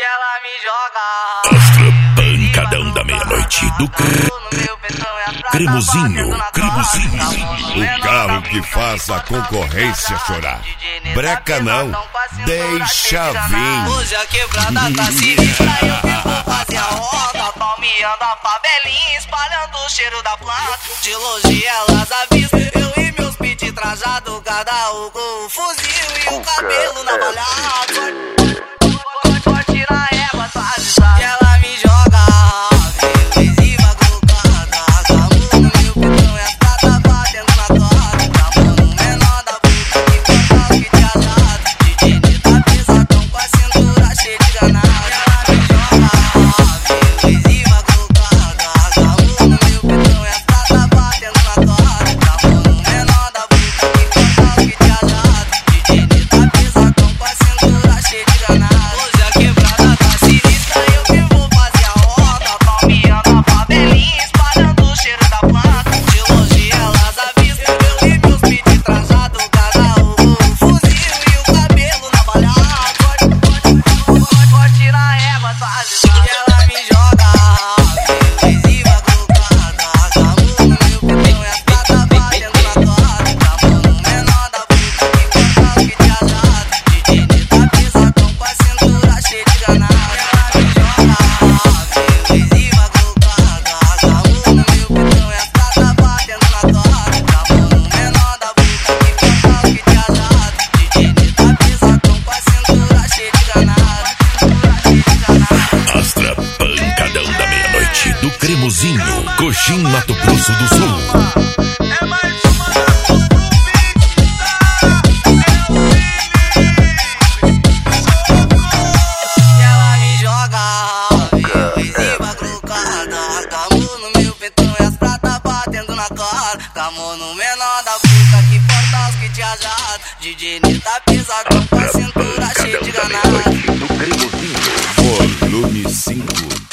ela me joga. Astra pancadão da meia-noite do Cremosinho. O carro que faz a concorrência chorar. Breca não, deixa vir. Hoje a quebrada tá sinistra, eu que vou fazer a onda. Palmeando a favelinha, espalhando o cheiro da planta. De longe elas avisam, eu e meus pit trajado, cada um com o fuzil e o cabelo na balhada. Pode tirar a égua, tá avisado. E ela me joga, agressiva, colocada. Acabou no meu petão e a prata batendo na cara. Acabou no menor da puta que conta que te azado. DJ Nita pesadão com a cintura cheia de granada. E ela me joga, agressiva, colocada. Acabou no meu petão e a prata batendo na cara. Acabou no menor da puta que conta que te azado. DJ Nita pesadão com a cintura cheia de granada. Hoje a quebrada tá sinistra, eu que vou fazer a onda. Palmeando a favelinha, espalhando o cheiro da planta. De longe elas avistam, eu e meus pit trajado, cada um com o fuzil e o cabelo na balhada. Pode tirar a égua, tá avisado. E ela me joga, agressiva, colocada. Acabou no meu petão e as prata batendo na cara. Acabou no menor da puta que conta que te azado. DJ Nita pesadão com a cintura cheia de granada. E ela me joga, agressiva, colocada. Acabou no meu petão e as prata batendo na cara. Acabou no menor da puta que conta que te azado. DJ Nita pesadão com a cintura cheia de granada. Astra pancadão da meia-noite do Cremosinho, Coxim, Mato Grosso do Sul. É mais uma da E ela me joga, agressiva, colocada. Acabou no meu petão e as prata batendo na cara. Camou no menor da puta que porta os que te azado. DJ Nita pesadão com a cintura cheia de granada. Volume 5.